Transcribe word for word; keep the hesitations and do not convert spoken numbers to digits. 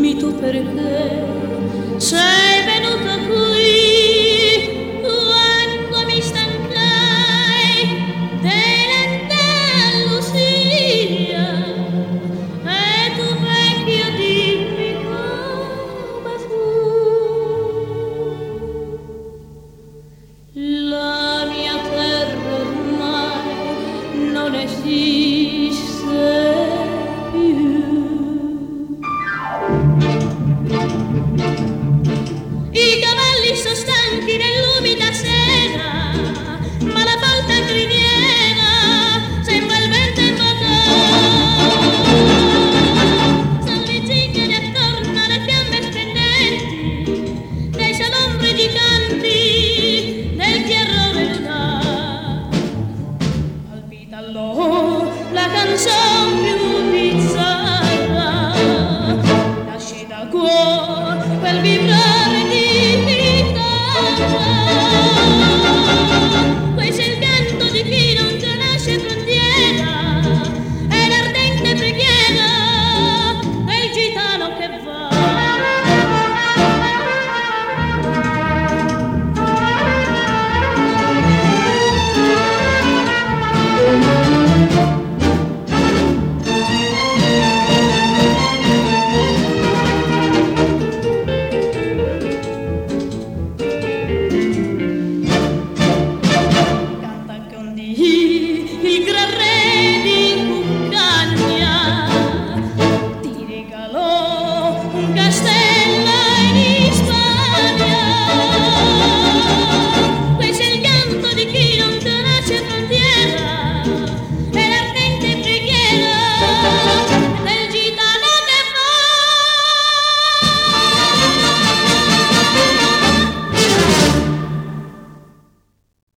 dimmi tu perché sei venuta qui quando mi stancai dell'Andalusia e tu vecchio dimmi come fu la mia terra ormai non esiste più. I cavalli sono stanchi nell'umida sera, ma la folta criniera sembra il vento invocare. Sono le zingare attorno alle fiamme spendenti dei salombre giganti del chiarore lunar. Palpita allora la canzone più bizzarra, nasce da cuore quel vibrare di chitarra. Questo è il canto di chi non conosce frontiera, è l'ardente preghiera del gitano che va. Il gran re di Cuccagna ti regalò un castello